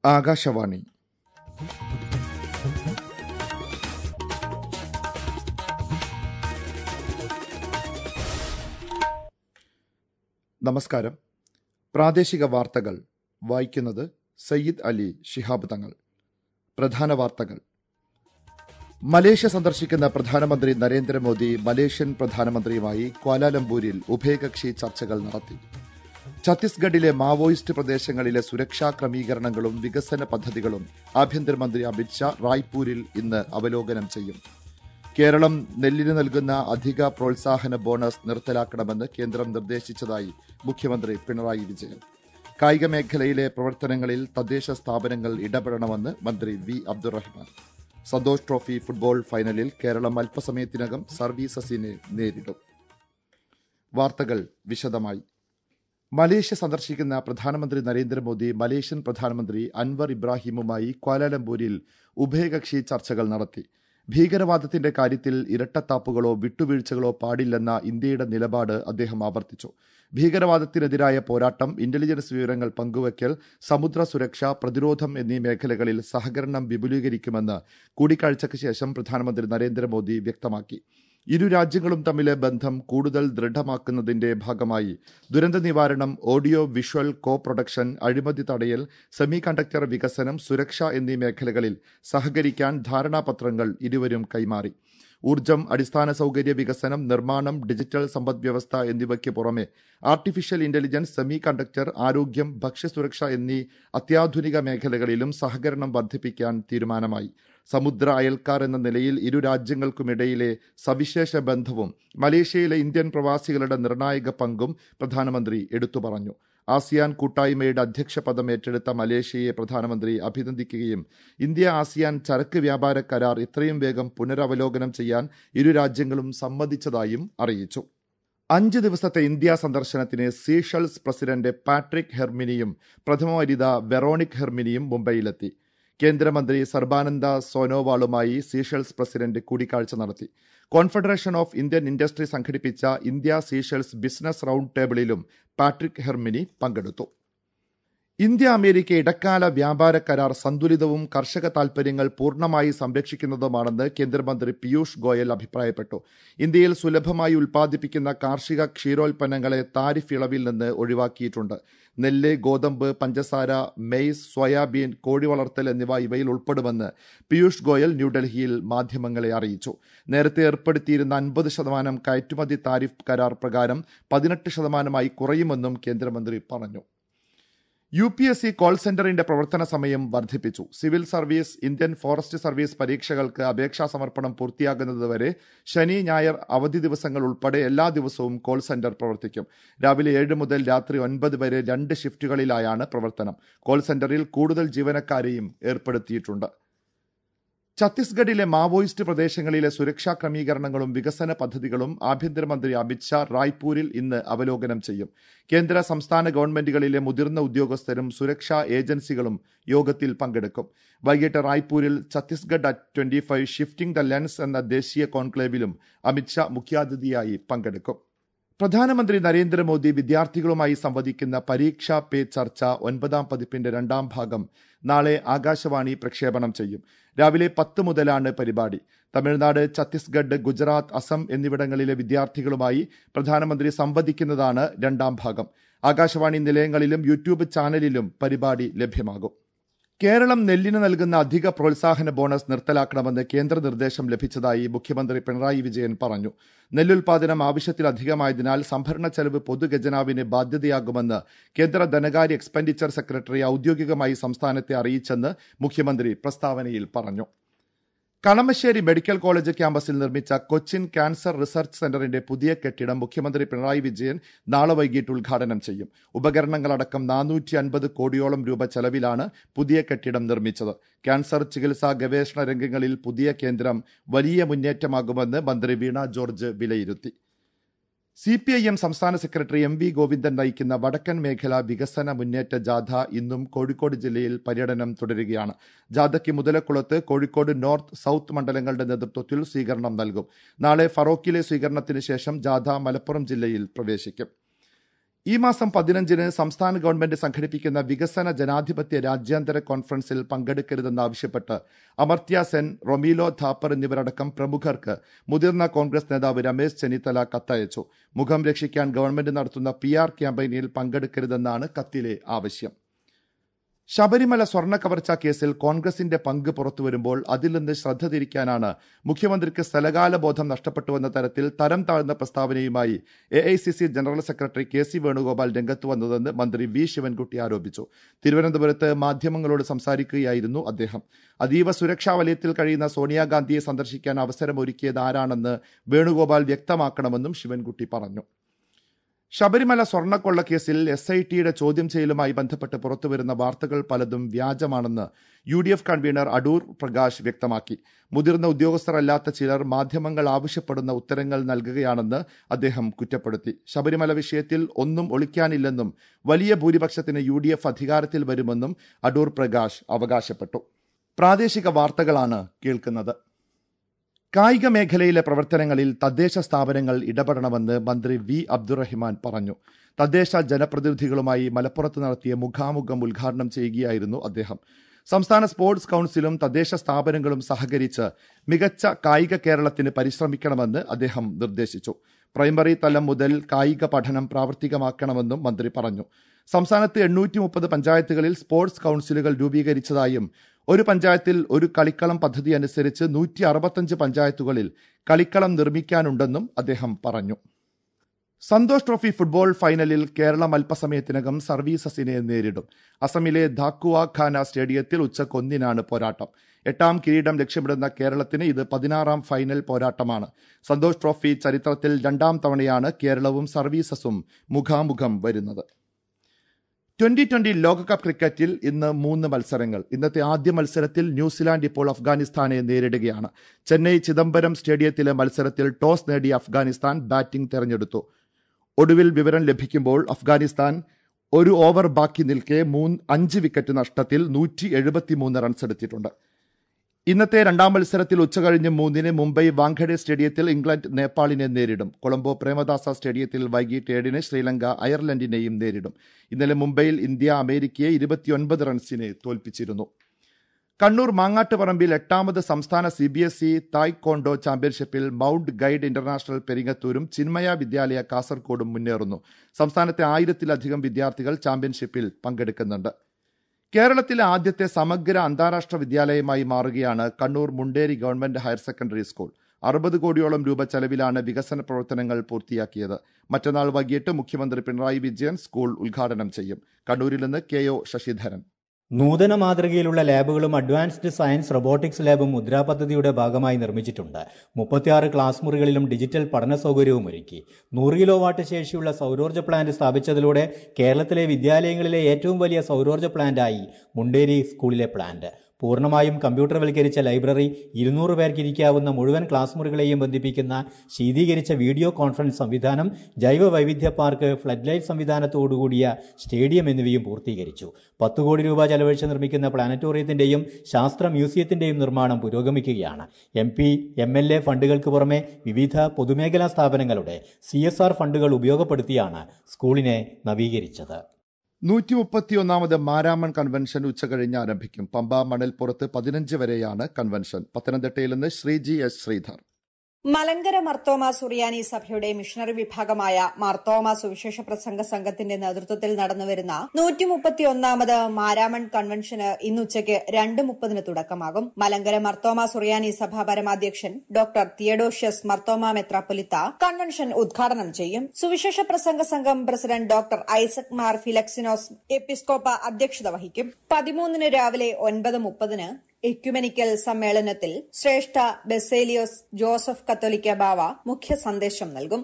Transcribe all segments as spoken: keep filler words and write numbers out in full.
ആകാശവാണി. നമസ്കാരം. പ്രാദേശിക വാർത്തകൾ വായിക്കുന്നത് സയ്യിദ് അലി ശിഹാബ് തങ്ങൾ. പ്രധാന വാർത്തകൾ. മലേഷ്യ സന്ദർശിക്കുന്ന പ്രധാനമന്ത്രി നരേന്ദ്രമോദി മലേഷ്യൻ പ്രധാനമന്ത്രിയുമായി ക്വാലാലംപൂരിൽ ഉഭയകക്ഷി ചർച്ചകൾ നടത്തി. ഛത്തീസ്ഗഡിലെ മാവോയിസ്റ്റ് പ്രദേശങ്ങളിലെ സുരക്ഷാ ക്രമീകരണങ്ങളും വികസന പദ്ധതികളും ആഭ്യന്തരമന്ത്രി അമിത്ഷാ റായ്പൂരിൽ ഇന്ന് അവലോകനം ചെയ്യും. കേരളം നെല്ലിന് നൽകുന്ന അധിക പ്രോത്സാഹന ബോണസ് നിർത്തലാക്കണമെന്ന് കേന്ദ്രം നിർദ്ദേശിച്ചതായി മുഖ്യമന്ത്രി പിണറായി വിജയൻ. കായിക മേഖലയിലെ പ്രവർത്തനങ്ങളിൽ തദ്ദേശ സ്ഥാപനങ്ങൾ ഇടപെടണമെന്ന് മന്ത്രി V Abdurahman. Santosh trophy football ഫൈനലിൽ കേരളം അല്പസമയത്തിനകം സർവീസസിനെ നേരിടും. വാർത്തകൾ വിശദമായി. മലേഷ്യ സന്ദർശിക്കുന്ന പ്രധാനമന്ത്രി നരേന്ദ്രമോദി മലേഷ്യൻ പ്രധാനമന്ത്രി അൻവർ ഇബ്രാഹിമുമായി ക്വാലാലംപൂരിൽ ഉഭയകക്ഷി ചർച്ചകൾ നടത്തി. ഭീകരവാദത്തിന്റെ കാര്യത്തിൽ ഇരട്ടത്താപ്പുകളോ വിട്ടുവീഴ്ചകളോ പാടില്ലെന്ന ഇന്ത്യയുടെ നിലപാട് അദ്ദേഹം ആവർത്തിച്ചു. ഭീകരവാദത്തിനെതിരായ പോരാട്ടം, ഇന്റലിജൻസ് വിവരങ്ങൾ പങ്കുവയ്ക്കൽ, സമുദ്ര സുരക്ഷ, പ്രതിരോധം എന്നീ മേഖലകളിൽ സഹകരണം വിപുലീകരിക്കുമെന്ന് കൂടിക്കാഴ്ചയ്ക്ക് ശേഷം പ്രധാനമന്ത്രി നരേന്ദ്രമോദി വ്യക്തമാക്കി. ഇരു രാജ്യങ്ങളും തമ്മിലെ ബന്ധം കൂടുതൽ ദൃഢമാക്കുന്നതിന്റെ ഭാഗമായി ദുരന്ത നിവാരണം, ഓഡിയോ വിഷ്വൽ കോ പ്രൊഡക്ഷൻ, അഴിമതി തടയൽ, സെമി കണ്ടക്ടർ വികസനം, സുരക്ഷ എന്നീ മേഖലകളിൽ സഹകരിക്കാൻ ധാരണാപത്രങ്ങൾ ഇരുവരും കൈമാറി. ഊർജ്ജം, അടിസ്ഥാന സൗകര്യ വികസനം, നിർമ്മാണം, ഡിജിറ്റൽ സമ്പദ്വ്യവസ്ഥ എന്നിവയ്ക്ക് പുറമെ ആർട്ടിഫിഷ്യൽ ഇന്റലിജൻസ്, സെമി കണ്ടക്ടർ, ആരോഗ്യം, ഭക്ഷ്യസുരക്ഷ എന്നീ അത്യാധുനിക മേഖലകളിലും സഹകരണം വർദ്ധിപ്പിക്കാൻ തീരുമാനമായി. സമുദ്ര അയൽക്കാർ എന്ന നിലയിൽ ഇരു രാജ്യങ്ങൾക്കുമിടയിലെ സവിശേഷ ബന്ധവും മലേഷ്യയിലെ ഇന്ത്യൻ പ്രവാസികളുടെ നിർണായക പങ്കും പ്രധാനമന്ത്രി എടുത്തു പറഞ്ഞു. ആസിയാൻ കൂട്ടായ്മയുടെ അധ്യക്ഷ പദം ഏറ്റെടുത്ത മലേഷ്യയെ പ്രധാനമന്ത്രി അഭിനന്ദിക്കുകയും ഇന്ത്യ ആസിയാൻ ചരക്ക് വ്യാപാര കരാർ എത്രയും വേഗം പുനരവലോകനം ചെയ്യാൻ ഇരു രാജ്യങ്ങളും സമ്മതിച്ചതായും അറിയിച്ചു. അഞ്ച് ദിവസത്തെ ഇന്ത്യ സന്ദർശനത്തിന് സീഷെൽസ് പ്രസിഡന്റ് പാട്രിക് ഹെർമിനിയും പ്രഥമ വനിത വെറോണിക് ഹെർമിനിയും മുംബൈയിലെത്തി. കേന്ദ്രമന്ത്രി സർബാനന്ദ സോനോവാളുമായി സീഷെൽസ് പ്രസിഡന്റ് കൂടിക്കാഴ്ച നടത്തി. കോൺഫെഡറേഷൻ ഓഫ് ഇന്ത്യൻ ഇൻഡസ്ട്രി സംഘടിപ്പിച്ച ഇന്ത്യ സീഷെൽസ് ബിസിനസ് റൌണ്ട് ടേബിളിലും പാട്രിക് ഹെർമിനി പങ്കെടുത്തു. ഇന്ത്യ അമേരിക്ക ഇടക്കാല വ്യാപാര കരാർ സന്തുലിതവും കർഷക താൽപര്യങ്ങൾ പൂർണ്ണമായി സംരക്ഷിക്കുന്നതുമാണെന്ന് കേന്ദ്രമന്ത്രി പീയൂഷ് ഗോയൽ അഭിപ്രായപ്പെട്ടു. ഇന്ത്യയിൽ സുലഭമായി ഉൽപ്പാദിപ്പിക്കുന്ന കാർഷിക ക്ഷീരോൽപ്പന്നങ്ങളെ താരിഫ് ഇളവിൽ നിന്ന് ഒഴിവാക്കിയിട്ടുണ്ട്. നെല്ല്, ഗോതമ്പ്, പഞ്ചസാര, മെയ്സ്, സോയാബീൻ, കോഴി വളർത്തൽ എന്നിവ ഇവയിൽ ഉൾപ്പെടുമെന്ന് പീയൂഷ് ഗോയൽ ന്യൂഡൽഹിയിൽ മാധ്യമങ്ങളെ അറിയിച്ചു. നേരത്തെ ഏർപ്പെടുത്തിയിരുന്ന അൻപത് ശതമാനം കയറ്റുമതി താരിഫ് കരാർ പ്രകാരം പതിനെട്ട് ശതമാനമായി കുറയുമെന്നും കേന്ദ്രമന്ത്രി പറഞ്ഞു. U P S C call സെന്ററിന്റെ പ്രവർത്തന സമയം വർദ്ധിപ്പിച്ചു. Civil service, Indian forest service പരീക്ഷകൾക്ക് അപേക്ഷാ സമർപ്പണം പൂർത്തിയാകുന്നതുവരെ ശനി, ഞായർ അവധി ദിവസങ്ങൾ ഉൾപ്പെടെ എല്ലാ ദിവസവും കോൾ സെന്റർ പ്രവർത്തിക്കും. രാവിലെ ഏഴ് മുതൽ രാത്രി ഒൻപത് വരെ രണ്ട് ഷിഫ്റ്റുകളിലായാണ് പ്രവർത്തനം. കോൾ സെന്ററിൽ കൂടുതൽ ജീവനക്കാരെയും ഏർപ്പെടുത്തിയിട്ടുണ്ട്. ഛത്തീസ്ഗഡിലെ മാവോയിസ്റ്റ് പ്രദേശങ്ങളിലെ സുരക്ഷാ ക്രമീകരണങ്ങളും വികസന പദ്ധതികളും ആഭ്യന്തരമന്ത്രി അമിത്ഷാ റായ്പൂരിൽ ഇന്ന് അവലോകനം ചെയ്യും. കേന്ദ്ര സംസ്ഥാന ഗവൺമെന്റുകളിലെ മുതിർന്ന ഉദ്യോഗസ്ഥരും സുരക്ഷാ ഏജൻസികളും യോഗത്തിൽ പങ്കെടുക്കും. വൈകിട്ട് റായ്പൂരിൽ Chhattisgarh at twenty five shifting the lens എന്ന ദേശീയ കോൺക്ലേവിലും അമിത്ഷാ മുഖ്യാതിഥിയായി പങ്കെടുക്കും. പ്രധാനമന്ത്രി നരേന്ദ്രമോദി വിദ്യാർത്ഥികളുമായി സംവദിക്കുന്ന പരീക്ഷാ പേ ചർച്ച ഒൻപതാം പതിപ്പിന്റെ രണ്ടാം ഭാഗം നാളെ ആകാശവാണി പ്രക്ഷേപണം ചെയ്യും. രാവിലെ പത്ത് മുതലാണ് പരിപാടി. തമിഴ്നാട്, ഛത്തീസ്ഗഡ്, ഗുജറാത്ത്, അസം എന്നിവിടങ്ങളിലെ വിദ്യാർത്ഥികളുമായി പ്രധാനമന്ത്രി സംവദിക്കുന്നതാണ് രണ്ടാം ഭാഗം. ആകാശവാണി നിലയങ്ങളിലും യൂട്യൂബ് ചാനലിലും പരിപാടി ലഭ്യമാകും. കേരളം നെല്ലിന് നൽകുന്ന അധിക പ്രോത്സാഹന ബോണസ് നിർത്തലാക്കണമെന്ന് കേന്ദ്ര നിർദ്ദേശം ലഭിച്ചതായി മുഖ്യമന്ത്രി പിണറായി വിജയൻ പറഞ്ഞു. നെല്ലുൽപാദനം ആവശ്യത്തിലധികമായതിനാൽ സംഭരണ ചെലവ് പൊതുഖജനാവിന് ബാധ്യതയാകുമെന്ന് കേന്ദ്ര ധനകാര്യ എക്സ്പെൻഡിച്ചർ സെക്രട്ടറി ഔദ്യോഗികമായി സംസ്ഥാനത്തെ അറിയിച്ചെന്ന് മുഖ്യമന്ത്രി പ്രസ്താവനയിൽ പറഞ്ഞു. കളമശ്ശേരി മെഡിക്കൽ കോളേജ് ക്യാമ്പസിൽ നിർമ്മിച്ച കൊച്ചിൻ ക്യാൻസർ റിസർച്ച് സെന്ററിന്റെ പുതിയ കെട്ടിടം മുഖ്യമന്ത്രി പിണറായി വിജയൻ നാളെ വൈകിട്ട് ഉദ്ഘാടനം ചെയ്യും. ഉപകരണങ്ങളടക്കം നാനൂറ്റി അൻപത് കോടിയോളം രൂപ ചെലവിലാണ് പുതിയ കെട്ടിടം നിർമ്മിച്ചത്. ക്യാൻസർ ചികിത്സാ ഗവേഷണ രംഗങ്ങളിൽ പുതിയ കേന്ദ്രം വലിയ മുന്നേറ്റമാകുമെന്ന് മന്ത്രി വീണ ജോർജ് വിലയിരുത്തി. സി പി ഐ എം സംസ്ഥാന സെക്രട്ടറി എം വി ഗോവിന്ദൻ നയിക്കുന്ന വടക്കൻ മേഖല വികസന മുന്നേറ്റ ജാഥ ഇന്നും കോഴിക്കോട് ജില്ലയിൽ പര്യടനം തുടരുകയാണ്. ജാഥയ്ക്ക് മുതലക്കുളത്ത്, കോഴിക്കോട് നോർത്ത്, സൌത്ത് മണ്ഡലങ്ങളുടെ നേതൃത്വത്തിൽ സ്വീകരണം നൽകും. നാളെ ഫറോക്കിലെ സ്വീകരണത്തിന് ശേഷം ജാഥ മലപ്പുറം ജില്ലയിൽ പ്രവേശിക്കും. ഈ മാസം പതിനഞ്ചിന് സംസ്ഥാന ഗവൺമെന്റ് സംഘടിപ്പിക്കുന്ന വികസന ജനാധിപത്യ രാജ്യാന്തര കോൺഫറൻസിൽ പങ്കെടുക്കരുതെന്നാവശ്യപ്പെട്ട് അമർത്യ സെൻ, റൊമീലോ ഥാപ്പർ എന്നിവരടക്കം പ്രമുഖർക്ക് മുതിർന്ന കോൺഗ്രസ് നേതാവ് രമേശ് ചെന്നിത്തല കത്തയച്ചു. മുഖം രക്ഷിക്കാൻ ഗവൺമെന്റ് നടത്തുന്ന പി ആർ ക്യാമ്പയിനിൽ പങ്കെടുക്കരുതെന്നാണ് കത്തിലെ ആവശ്യം. ശബരിമല സ്വർണ്ണ കവർച്ചാ കേസിൽ കോൺഗ്രസിന്റെ പങ്ക് പുറത്തുവരുമ്പോൾ അതിൽ നിന്ന് ശ്രദ്ധ തിരിക്കാനാണ് മുഖ്യമന്ത്രിക്ക് സ്ഥലകാല ബോധം നഷ്ടപ്പെട്ടുവെന്ന തരത്തിൽ തരം താഴ്ന്ന പ്രസ്താവനയുമായി A I C C general secretary K C Venugopal രംഗത്ത് വന്നതെന്ന് മന്ത്രി വി ശിവൻകുട്ടി ആരോപിച്ചു. തിരുവനന്തപുരത്ത് മാധ്യമങ്ങളോട് സംസാരിക്കുകയായിരുന്നു അദ്ദേഹം. അതീവ സുരക്ഷാ വലയത്തിൽ കഴിയുന്ന സോണിയാഗാന്ധിയെ സന്ദർശിക്കാൻ അവസരമൊരുക്കിയത് ആരാണെന്ന് വേണുഗോപാൽ വ്യക്തമാക്കണമെന്നും ശിവൻകുട്ടി പറഞ്ഞു. ശബരിമല സ്വർണ്ണക്കൊള്ളക്കേസിൽ എസ് ഐ ടിയുടെ ചോദ്യം ചെയ്യലുമായി ബന്ധപ്പെട്ട് പുറത്തുവരുന്ന വാർത്തകൾ പലതും വ്യാജമാണെന്ന് U D F convener Adoor Prakash വ്യക്തമാക്കി. മുതിർന്ന ഉദ്യോഗസ്ഥരല്ലാത്ത ചിലർ മാധ്യമങ്ങൾ ആവശ്യപ്പെടുന്ന ഉത്തരങ്ങൾ നൽകുകയാണെന്ന് അദ്ദേഹം കുറ്റപ്പെടുത്തി. ശബരിമല വിഷയത്തിൽ ഒന്നും ഒളിക്കാനില്ലെന്നും വലിയ ഭൂരിപക്ഷത്തിന് യു ഡി എഫ് അധികാരത്തിൽ വരുമെന്നും അടൂർ പ്രകാശ് അവകാശപ്പെട്ടു. പ്രാദേശിക വാർത്തകളാണ് കേൾക്കുന്നത്. കായിക മേഖലയിലെ പ്രവർത്തനങ്ങളിൽ തദ്ദേശ സ്ഥാപനങ്ങൾ ഇടപെടണമെന്ന് മന്ത്രി വി അബ്ദുറഹിമാൻ പറഞ്ഞു. തദ്ദേശ ജനപ്രതിനിധികളുമായി മലപ്പുറത്ത് നടത്തിയ മുഖാമുഖം ഉദ്ഘാടനം ചെയ്യുകയായിരുന്നു അദ്ദേഹം. സംസ്ഥാന സ്പോർട്സ് കൌൺസിലും തദ്ദേശ സ്ഥാപനങ്ങളും സഹകരിച്ച് മികച്ച കായിക കേരളത്തിന് പരിശ്രമിക്കണമെന്ന് അദ്ദേഹം നിർദ്ദേശിച്ചു. പ്രൈമറി തലം മുതൽ കായിക പഠനം പ്രാവർത്തികമാക്കണമെന്നും മന്ത്രി പറഞ്ഞു. സംസ്ഥാനത്ത് എണ്ണൂറ്റി മുപ്പത് പഞ്ചായത്തുകളിൽ സ്പോർട്സ് കൌൺസിലുകൾ രൂപീകരിച്ചതായും ഒരു പഞ്ചായത്തിൽ ഒരു കളിക്കളം പദ്ധതി അനുസരിച്ച് നൂറ്റി അറുപത്തഞ്ച് പഞ്ചായത്തുകളിൽ കളിക്കളം നിർമ്മിക്കാനുണ്ടെന്നും അദ്ദേഹം പറഞ്ഞു. സന്തോഷ് ട്രോഫി ഫുട്ബോൾ ഫൈനലിൽ കേരളം അല്പസമയത്തിനകം സർവീസസിനെ നേരിടും. അസമിലെ ധാക്കുവ ഖാന സ്റ്റേഡിയത്തിൽ ഉച്ചയ്ക്ക് ഒന്നിനാണ് പോരാട്ടം. എട്ടാം കിരീടം ലക്ഷ്യമിടുന്ന കേരളത്തിന് ഇത് പതിനാറാം ഫൈനൽ പോരാട്ടമാണ്. സന്തോഷ് ട്രോഫി ചരിത്രത്തിൽ രണ്ടാം തവണയാണ് കേരളവും സർവീസസും മുഖാമുഖം വരുന്നത്. ട്വന്റി ട്വന്റി ലോകകപ്പ് ക്രിക്കറ്റിൽ ഇന്ന് മൂന്ന് മത്സരങ്ങൾ. ഇന്നത്തെ ആദ്യ മത്സരത്തിൽ ന്യൂസിലാൻഡ് ഇപ്പോൾ അഫ്ഗാനിസ്ഥാനെ നേരിടുകയാണ്. ചെന്നൈ ചിദംബരം സ്റ്റേഡിയത്തിലെ മത്സരത്തിൽ ടോസ് നേടിയ അഫ്ഗാനിസ്ഥാൻ ബാറ്റിംഗ് തെരഞ്ഞെടുത്തു. ഒടുവിൽ വിവരം ലഭിക്കുമ്പോൾ അഫ്ഗാനിസ്ഥാൻ ഒരു ഓവർ ബാക്കി നിൽക്കെ മൂന്ന് അഞ്ച് വിക്കറ്റ് നഷ്ടത്തിൽ നൂറ്റി എഴുപത്തിമൂന്ന് റൺസ് എടുത്തിട്ടുണ്ട്. ഇന്നത്തെ രണ്ടാം മത്സരത്തിൽ ഉച്ചകഴിഞ്ഞ് മൂന്നിന് മുംബൈ വാങ്കഡെ സ്റ്റേഡിയത്തിൽ ഇംഗ്ലണ്ട് നേപ്പാളിനെ നേരിടും. കൊളംബോ പ്രേമദാസ സ്റ്റേഡിയത്തിൽ വൈകിട്ട് ഏഴിന് ശ്രീലങ്ക അയർലൻഡിനെയും നേരിടും. ഇന്നലെ മുംബൈയിൽ ഇന്ത്യ അമേരിക്കയെ ഇരുപത്തിയൊൻപത് റൺസിന് തോൽപ്പിച്ചിരുന്നു. കണ്ണൂർ മാങ്ങാട്ടുപറമ്പിൽ എട്ടാമത് സംസ്ഥാന C B S E taekwondo ചാമ്പ്യൻഷിപ്പിൽ മൌണ്ട് ഗൈഡ് ഇന്റർനാഷണൽ പെരിങ്ങത്തൂരും ചിന്മയ വിദ്യാലയ കാസർകോടും മുന്നേറുന്നു. സംസ്ഥാനത്തെ ആയിരത്തിലധികം വിദ്യാർത്ഥികൾ ചാമ്പ്യൻഷിപ്പിൽ പങ്കെടുക്കുന്നുണ്ട്. കേരളത്തിലെ ആദ്യത്തെ സമഗ്ര അന്താരാഷ്ട്ര വിദ്യാലയമായി മാറുകയാണ് Kannur Munderi government higher secondary school. അറുപത് കോടിയോളം രൂപ ചെലവിലാണ് വികസന പ്രവർത്തനങ്ങൾ പൂർത്തിയാക്കിയത്. മറ്റന്നാൾ വൈകിട്ട് മുഖ്യമന്ത്രി പിണറായി വിജയൻ സ്കൂൾ ഉദ്ഘാടനം ചെയ്യും. കണ്ണൂരിൽ നിന്ന് കെ ഒ ശശിധരൻ. നൂതന മാതൃകയിലുള്ള ലാബുകളും അഡ്വാൻസ്ഡ് സയൻസ് റോബോട്ടിക്സ് ലാബും മുദ്രാ പദ്ധതിയുടെ ഭാഗമായി നിർമ്മിച്ചിട്ടുണ്ട്. മുപ്പത്തിയാറ് ക്ലാസ് മുറികളിലും ഡിജിറ്റൽ പഠന സൗകര്യവും ഒരുക്കി. നൂറ് കിലോ വാട്ട് ശേഷിയുള്ള സൗരോർജ്ജ പ്ലാന്റ് സ്ഥാപിച്ചതിലൂടെ കേരളത്തിലെ വിദ്യാലയങ്ങളിലെ ഏറ്റവും വലിയ സൗരോർജ്ജ പ്ലാന്റായി മുണ്ടേരി സ്കൂളിലെ പ്ലാന്റ്. പൂർണ്ണമായും കമ്പ്യൂട്ടർവൽക്കരിച്ച ലൈബ്രറി, ഇരുന്നൂറ് പേർക്ക് ഇരിക്കാവുന്ന മുഴുവൻ ക്ലാസ് മുറികളെയും ബന്ധിപ്പിക്കുന്ന ശീതീകരിച്ച വീഡിയോ കോൺഫറൻസ് സംവിധാനം, ജൈവ വൈവിധ്യ പാർക്ക്, ഫ്ലഡ് ലൈറ്റ് സംവിധാനത്തോടുകൂടിയ സ്റ്റേഡിയം എന്നിവയും പൂർത്തീകരിച്ചു. പത്ത് കോടി രൂപ ചെലവഴിച്ച് നിർമ്മിക്കുന്ന പ്ലാനറ്റോറിയത്തിന്റെയും ശാസ്ത്ര മ്യൂസിയത്തിന്റെയും നിർമ്മാണം പുരോഗമിക്കുകയാണ്. M P M L A ഫണ്ടുകൾക്ക് പുറമെ വിവിധ പൊതുമേഖലാ സ്ഥാപനങ്ങളുടെ സി എസ് ആർ ഫണ്ടുകൾ ഉപയോഗപ്പെടുത്തിയാണ് സ്കൂളിനെ നവീകരിച്ചത്. നൂറ്റി മുപ്പത്തിയൊന്നാമത് മാരാമൺ കൺവെൻഷൻ ഉച്ചകഴിഞ്ഞ് ആരംഭിക്കും. പമ്പ മണൽപ്പുറത്ത് പതിനഞ്ച് വരെയാണ് കൺവെൻഷൻ. പത്തനംതിട്ടയിൽ നിന്ന് ശ്രീജി എസ് ശ്രീധർ. മലങ്കര മർത്തോമ സുറിയാനി സഭയുടെ മിഷണറി വിഭാഗമായ മർത്തോമ സുവിശേഷ പ്രസംഗ സംഘത്തിന്റെ നേതൃത്വത്തിൽ നടന്നുവരുന്ന നൂറ്റി മുപ്പത്തിയൊന്നാമത് മാരാമൺ കൺവെൻഷന് ഇന്നുച്ചയ്ക്ക് രണ്ട് മുപ്പതിന് തുടക്കമാകും. മലങ്കര മർത്തോമ സുറിയാനി സഭ പരമാധ്യക്ഷൻ ഡോക്ടർ തിയഡോഷ്യസ് മർത്തോമ മെത്രാപ്പൊലിത്ത കൺവെൻഷൻ ഉദ്ഘാടനം ചെയ്യും. സുവിശേഷ പ്രസംഗ സംഘം president doctor Isaac Mar Philoxenos എപ്പിസ്കോപ്പ അധ്യക്ഷത വഹിക്കും. പതിമൂന്നിന് രാവിലെ ഒൻപത് മുപ്പതിന് എക്യുമെനിക്കൽ സമ്മേളനത്തിൽ ശ്രേഷ്ഠ ബെസേലിയോസ് ജോസഫ് കത്തോലിക്ക ബാവ മുഖ്യ സന്ദേശം നൽകും.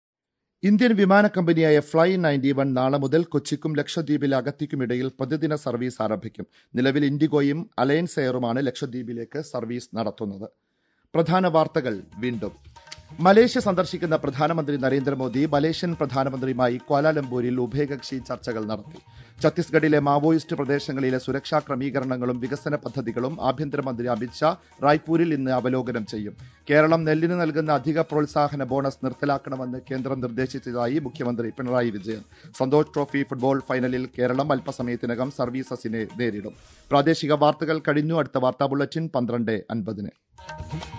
ഇന്ത്യൻ വിമാന കമ്പനിയായ ഫ്ലൈ നയൻറ്റി വൺ നാളെ മുതൽ കൊച്ചിക്കും ലക്ഷദ്വീപിലെ അഗത്തിക്കുമിടയിൽ പ്രതിദിന സർവീസ് ആരംഭിക്കും. നിലവിൽ ഇൻഡിഗോയും അലയൻസ് എയറുമാണ് ലക്ഷദ്വീപിലേക്ക് സർവീസ് നടത്തുന്നത്. പ്രധാന വാർത്തകൾ വീണ്ടും. മലേഷ്യ സന്ദർശിക്കുന്ന പ്രധാനമന്ത്രി നരേന്ദ്രമോദി മലേഷ്യൻ പ്രധാനമന്ത്രിയുമായി ക്വാലാലംപൂരിൽ ഉഭയകക്ഷി ചർച്ചകൾ നടത്തി. ഛത്തീസ്ഗഡിലെ മാവോയിസ്റ്റ് പ്രദേശങ്ങളിലെ സുരക്ഷാ ക്രമീകരണങ്ങളും വികസന പദ്ധതികളും ആഭ്യന്തരമന്ത്രി അമിത്ഷാ റായ്പൂരിൽ ഇന്ന് അവലോകനം ചെയ്യും. കേരളം നെല്ലിന് നൽകുന്ന അധിക പ്രോത്സാഹന ബോണസ് നിർത്തലാക്കണമെന്ന് കേന്ദ്രം നിർദ്ദേശിച്ചതായി മുഖ്യമന്ത്രി പിണറായി വിജയൻ. സന്തോഷ് ട്രോഫി ഫുട്ബോൾ ഫൈനലിൽ കേരളം അല്പസമയത്തിനകം സർവീസസിനെ നേരിടും. പ്രാദേശിക വാർത്തകൾ കഴിഞ്ഞു. അടുത്ത വാർത്താ ബുള്ളറ്റിൻ പന്ത്രണ്ട് അൻപതിന്.